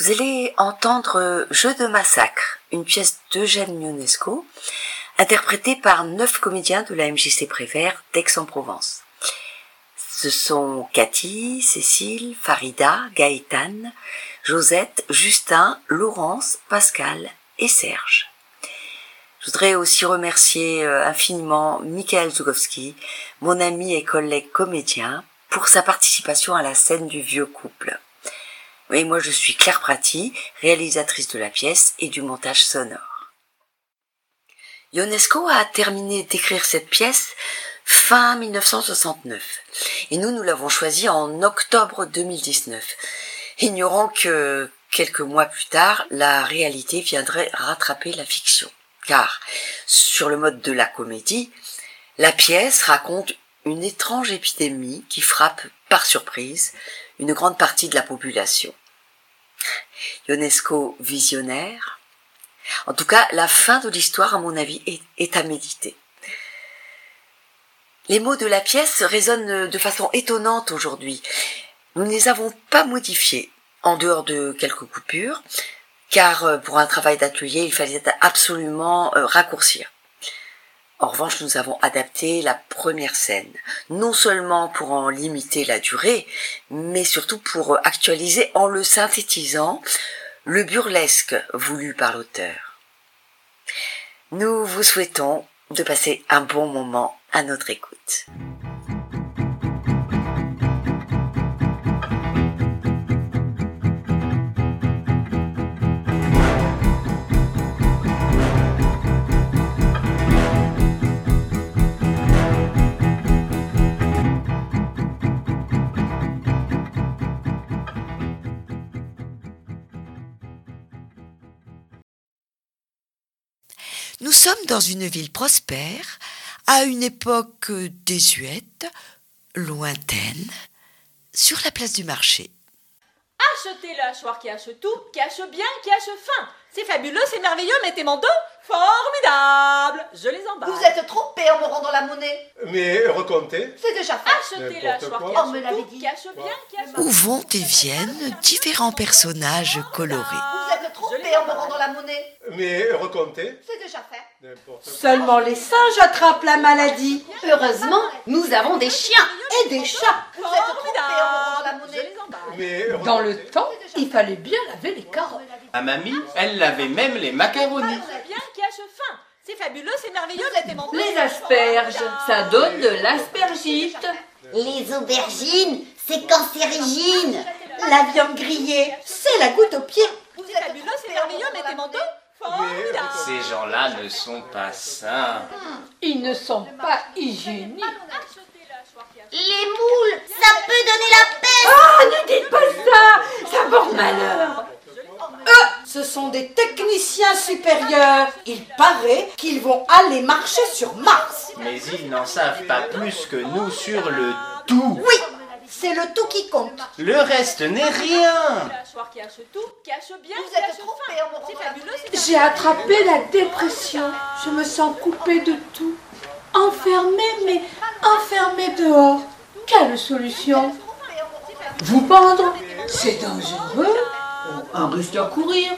Vous allez entendre Jeu de massacre, une pièce d'Eugène Ionesco, interprétée par 9 comédiens de la MJC Prévert d'Aix-en-Provence. Ce sont Cathy, Cécile, Farida, Gaëtane, Josette, Justin, Laurence, Pascal et Serge. Je voudrais aussi remercier infiniment Michael Zugowski, mon ami et collègue comédien, pour sa participation à la scène du vieux couple. Et moi je suis Claire Prati, réalisatrice de la pièce et du montage sonore. Ionesco a terminé d'écrire cette pièce fin 1969 et nous l'avons choisie en octobre 2019, ignorant que quelques mois plus tard, la réalité viendrait rattraper la fiction. Car, sur le mode de la comédie, la pièce raconte une étrange épidémie qui frappe par surprise une grande partie de la population. Ionesco visionnaire. En tout cas, la fin de l'histoire, à mon avis, est à méditer. Les mots de la pièce résonnent de façon étonnante aujourd'hui. Nous ne les avons pas modifiés, en dehors de quelques coupures, car pour un travail d'atelier, il fallait absolument raccourcir. En revanche, nous avons adapté la première scène, non seulement pour en limiter la durée, mais surtout pour actualiser en le synthétisant le burlesque voulu par l'auteur. Nous vous souhaitons de passer un bon moment à notre écoute. Nous sommes dans une ville prospère, à une époque désuète, lointaine, sur la place du marché. Achetez le hachoir qui hache tout, qui hache bien, qui hache fin. C'est fabuleux, c'est merveilleux, mettez mon dos. Formidable. Je les emballe. Vous êtes trompé en me rendant la monnaie. Mais recomptez. C'est déjà fait. Achetez le hachoir qui On me hache l'avait tout, dit. qui hache bien, qui hache Où vont et viennent différents personnages colorés. Vous êtes trompé en me rendant la monnaie. Mais recomptez. C'est déjà fait. Seulement les singes attrapent la maladie. Heureusement, nous avons des chiens et des chats. Vous êtes trompé en me rendant la Je monnaie. les emballe. Mais Dans le temps, il fallait bien laver les carottes. Ma mamie, elle lavait même les macaronis. Bien, qui hache fin. C'est fabuleux, c'est merveilleux, mettez mon dos. Les asperges, ça donne de l'aspergite. Les aubergines, c'est cancérigine. La viande grillée, c'est la goutte au pied. C'est fabuleux, c'est merveilleux, mettez mon dos. Formidable. Ces gens-là ne sont pas sains. Ils ne sont pas hygiéniques. Achetez le hachoir qui hache. Les moules, ça peut donner la peste. Ah, ne dites pas ça, ça porte malheur. Eux, ce sont des techniciens supérieurs. Il paraît qu'ils vont aller marcher sur Mars. Mais ils n'en savent pas plus que nous sur le tout. Oui, c'est le tout qui compte. Le reste n'est rien. Le hachoir qui hache tout, qui hache bien, Vous qui hache êtes trompé fin. en me rendant C'est la fabuleux, monnaie. c'est J'ai attrapé la dépression. Je me sens coupée de tout. Enfermée, mais enfermée dehors. Quelle solution? Vous pendre? C'est dangereux. Un risque à courir.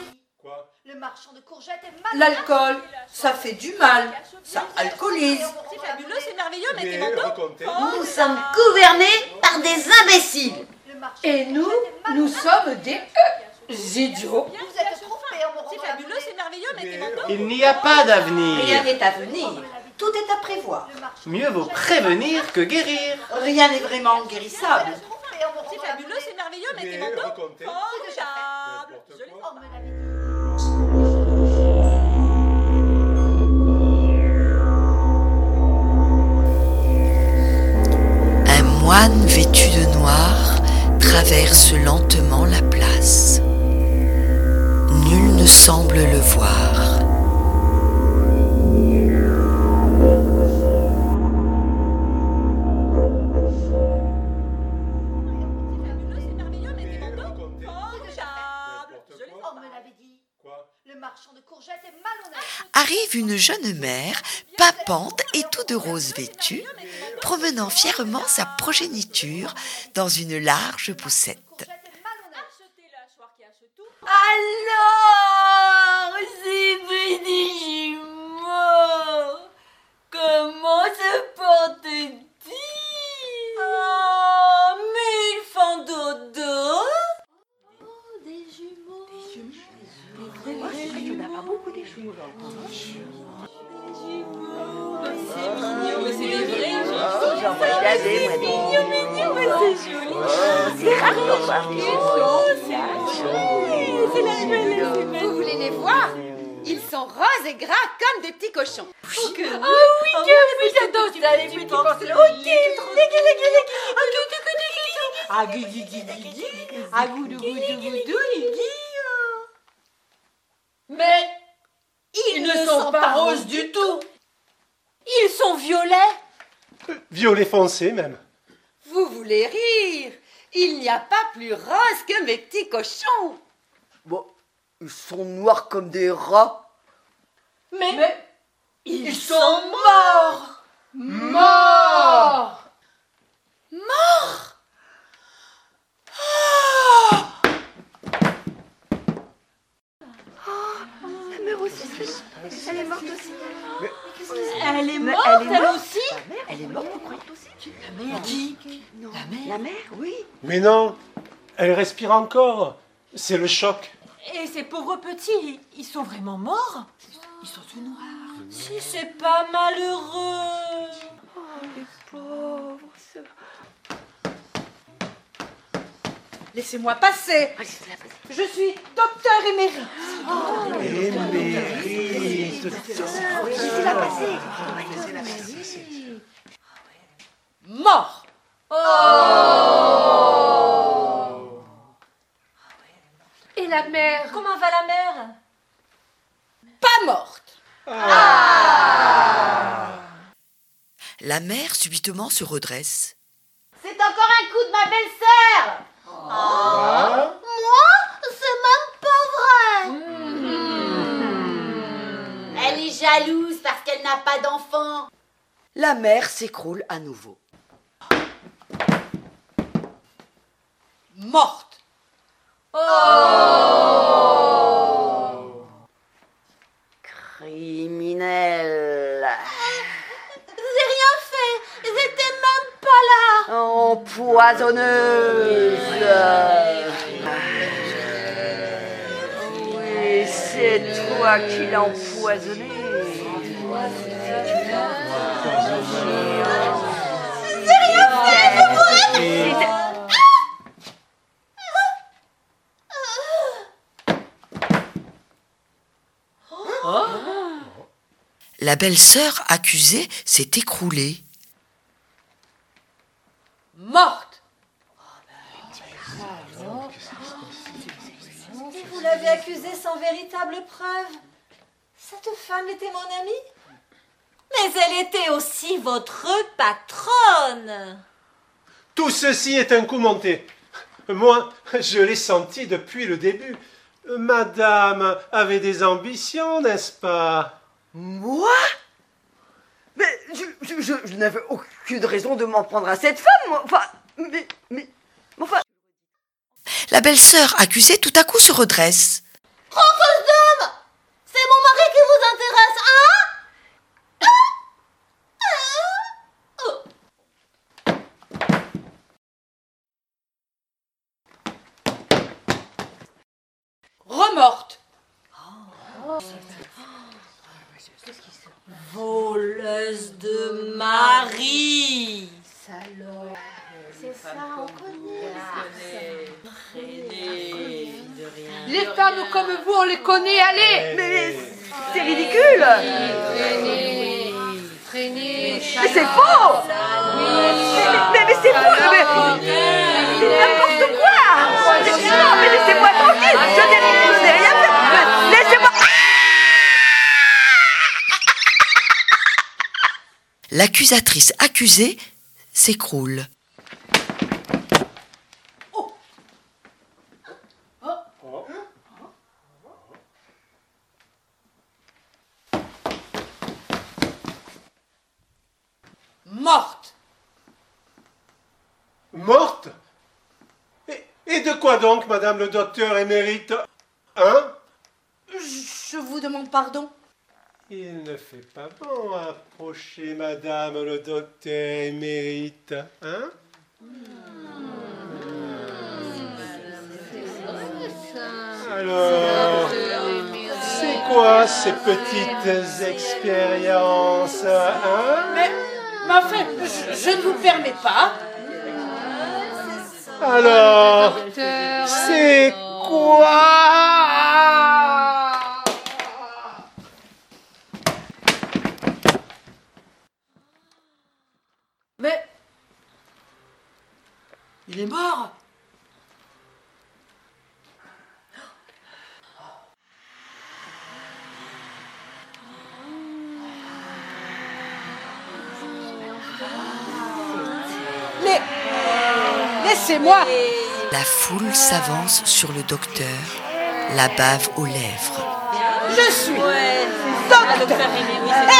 Le marchand de courgettes est mal. L'alcool, ça fait du mal. Ça alcoolise. C'est fabuleux, c'est merveilleux, mettez Mais mon dos. recomptez. Nous sommes gouvernés par des imbéciles. Et nous, nous sommes des idiots. Vous êtes trompé en me rendant C'est la fabuleux, monnaie. c'est merveilleux, mettez mon dos. Il n'y a pas Rien d'avenir. n'est à venir. Tout est à prévoir. Mieux vaut prévenir que guérir. Rien n'est vraiment guérissable. Trompé en me rendant C'est la fabuleux, c'est merveilleux, mettez Mais mon dos. recomptez. Formidable. Je les monnaie. On emballe. me l'avait dit. Un moine vêtu de noir traverse lentement la place. Nul ne semble le voir. Fabuleux, c'est merveilleux, mettez mon dos. recomptez. Formidable. Je les On me l'avait dit. Quoi? Le marchand de courgettes est malhonnête. Arrive une jeune mère, pimpante et tout de rose vêtue, promenant fièrement sa progéniture dans une large poussette. Achetez le hachoir qui cache tout. Alors, c'est petit jumeau. Comment se porte-t-il? Oh, mais ils font dodo. Des jumeaux. C'est mignon, mais c'est des vrais jumeaux. J'en vois jamais, moi. Mignon, mais c'est joli. C'est rare d'en voir des C'est la nouvelle. Vous voulez les voir? Ils sont roses et gras comme des petits cochons. Ah oui, j'adore ça, les petits porcelets. Ah, guigui, guigui, ah, goudou, goudou, goudou, guigui. Mais ils ne sont pas roses du tout. Ils sont violets. Violet foncé même. Vous voulez rire? Il n'y a pas plus rose que mes petits cochons. Bon, ils sont noirs comme des rats. Mais ils sont morts. Mort! Elle est morte, elle aussi. Elle est morte, vous croyez aussi? La mère. Qui? Non. La mère, oui. Mais non, elle respire encore. C'est le choc. Et ces pauvres petits, ils sont vraiment morts? Ils sont tout noirs. Si c'est pas malheureux. Laissez-moi passer. Je suis docteur émérite. Mort. Et la mère? Comment va la mère? Pas morte. La mère subitement se redresse. C'est encore un coup de ma belle-sœur. Moi, c'est même pas vrai. Elle est jalouse parce qu'elle n'a pas d'enfant. La mer s'écroule à nouveau. Morte. Criminel. J'ai rien fait. J'étais même pas là. Empoisonneuse. Oui, c'est toi qui l'as empoisonné. La belle-sœur accusée s'est écroulée. Morte. Vous l'avez accusée sans véritable preuve. Cette femme était mon amie. Mais elle était aussi votre patronne. Tout ceci est un coup monté. Moi, je l'ai senti depuis le début. Madame avait des ambitions, n'est-ce pas? Moi? Mais je n'avais aucune raison de m'en prendre à cette femme, moi. Enfin, enfin... La belle-sœur accusée tout à coup se redresse. Trompeuse d'homme. C'est mon mari qui vous intéresse, hein? Remorte. Voleuse de mari. C'est ça, on connaît. Les femmes comme vous, on les connaît, allez. Mais c'est ridicule. Traînez. Mais c'est faux. Mais c'est faux. C'est n'importe quoi. Non, mais laissez-moi tranquille. Je n'ai rien fait. Laissez-moi. L'accusatrice accusée s'écroule. Morte. Morte? Et de Quoi donc, madame le docteur émérite? Hein? Je vous demande pardon. Il ne fait pas bon approcher madame le docteur émérite, hein? Alors, c'est quoi ces petites expériences, hein? Mais enfin, je ne vous permets pas. Alors, c'est quoi? Mais Il est mort. laissez-moi. La foule s'avance sur le docteur, la bave aux lèvres. Je suis Docteur Aimé, oui, c'est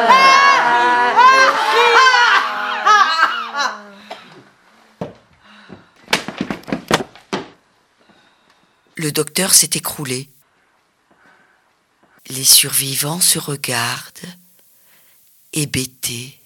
Le docteur s'est écroulé. Les survivants se regardent, hébétés.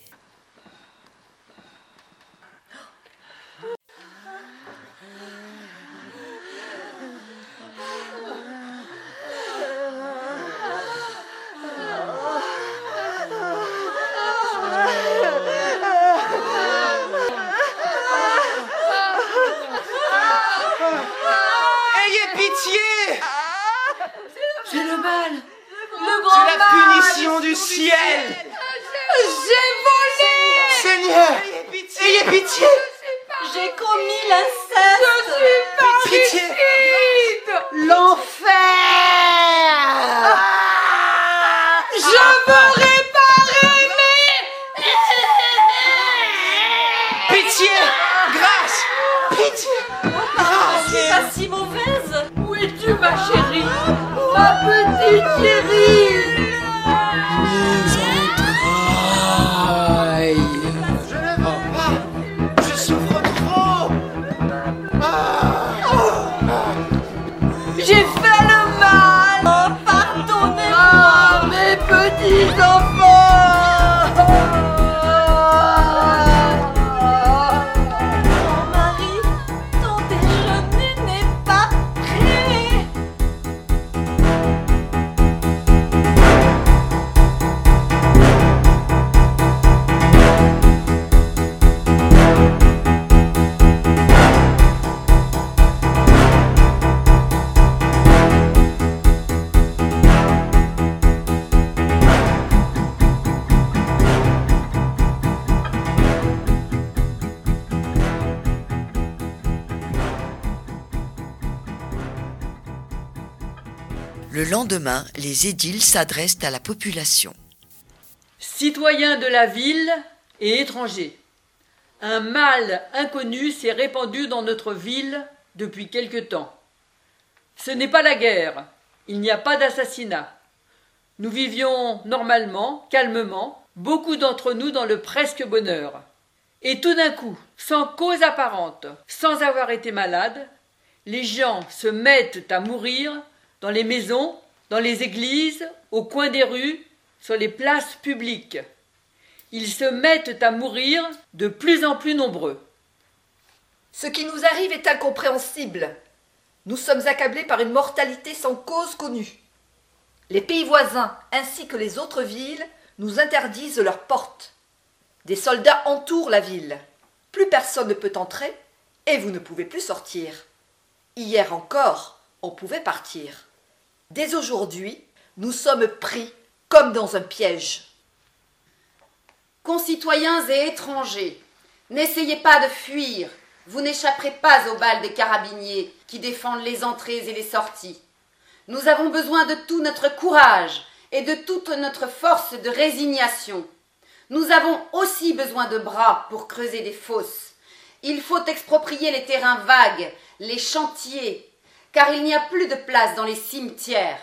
C'est le mal. C'est la punition du ciel. J'ai volé. Seigneur, ayez pitié. J'ai commis l'inceste. Je suis parricide. L'enfer. Je veux réparer mes... Pitié, grâce, pitié. Je suis pas si mauvaise. Où es-tu, ma chérie? Ma petite chérie. Je ne veux pas. Je souffre trop. J'ai fait le mal. Oh, pardonnez-moi. Mes petits enfants. Mon mari, ton déjeuner n'est pas prêt. Le lendemain, les édiles s'adressent à la population. Citoyens de la ville et étrangers, un mal inconnu s'est répandu dans notre ville depuis quelque temps. Ce n'est pas la guerre, il n'y a pas d'assassinat. Nous vivions normalement, calmement, beaucoup d'entre nous dans le presque bonheur. Et tout d'un coup, sans cause apparente, sans avoir été malades, les gens se mettent à mourir dans les maisons, dans les églises, au coin des rues, sur les places publiques. Ils se mettent à mourir de plus en plus nombreux. Ce qui nous arrive est incompréhensible. Nous sommes accablés par une mortalité sans cause connue. Les pays voisins, ainsi que les autres villes, nous interdisent leurs portes. Des soldats entourent la ville. Plus personne ne peut entrer et vous ne pouvez plus sortir. Hier encore, on pouvait partir. Dès aujourd'hui, nous sommes pris comme dans un piège. Concitoyens et étrangers, n'essayez pas de fuir, vous n'échapperez pas aux balles des carabiniers qui défendent les entrées et les sorties. Nous avons besoin de tout notre courage et de toute notre force de résignation. Nous avons aussi besoin de bras pour creuser des fosses. Il faut exproprier les terrains vagues, les chantiers, car il n'y a plus de place dans les cimetières.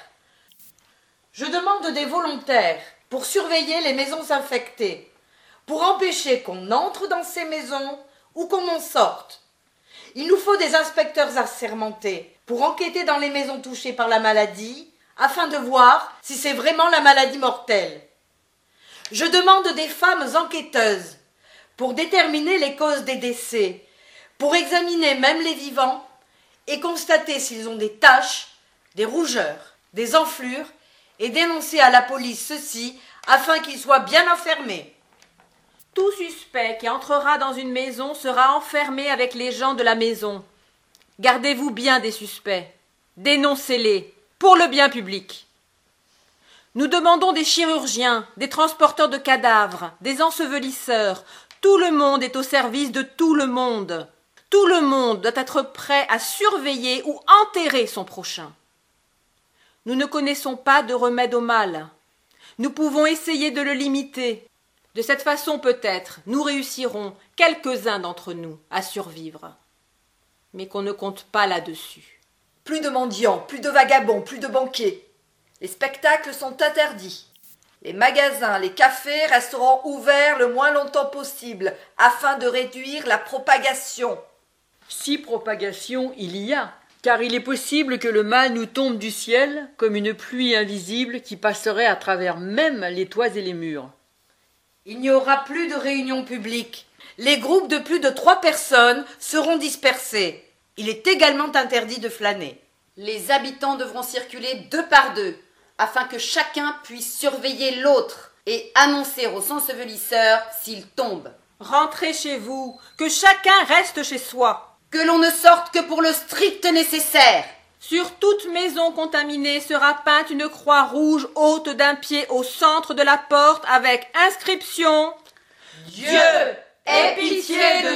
Je demande des volontaires pour surveiller les maisons infectées, pour empêcher qu'on entre dans ces maisons ou qu'on en sorte. Il nous faut des inspecteurs assermentés pour enquêter dans les maisons touchées par la maladie, afin de voir si c'est vraiment la maladie mortelle. Je demande des femmes enquêteuses pour déterminer les causes des décès, pour examiner même les vivants et constater s'ils ont des taches, des rougeurs, des enflures et dénoncer à la police ceci afin qu'ils soient bien enfermés. Tout suspect qui entrera dans une maison sera enfermé avec les gens de la maison. Gardez-vous bien des suspects. Dénoncez-les, pour le bien public. Nous demandons des chirurgiens, des transporteurs de cadavres, des ensevelisseurs. Tout le monde est au service de tout le monde. Tout le monde doit être prêt à surveiller ou enterrer son prochain. Nous ne connaissons pas de remède au mal. Nous pouvons essayer de le limiter. De cette façon, peut-être, nous réussirons, quelques-uns d'entre nous, à survivre. Mais qu'on ne compte pas là-dessus. Plus de mendiants, plus de vagabonds, plus de banquiers. Les spectacles sont interdits. Les magasins, les cafés resteront ouverts le moins longtemps possible, afin de réduire la propagation. Si propagation il y a, car il est possible que le mal nous tombe du ciel comme une pluie invisible qui passerait à travers même les toits et les murs. Il n'y aura plus de réunions publiques. Les groupes de plus de 3 personnes seront dispersés. Il est également interdit de flâner. Les habitants devront circuler 2 par 2, afin que chacun puisse surveiller l'autre et annoncer aux ensevelisseurs s'il tombe. Rentrez chez vous, que chacun reste chez soi. Que l'on ne sorte que pour le strict nécessaire. Sur toute maison contaminée sera peinte une croix rouge haute d'1 pied au centre de la porte avec inscription « Dieu, aie pitié de nous ».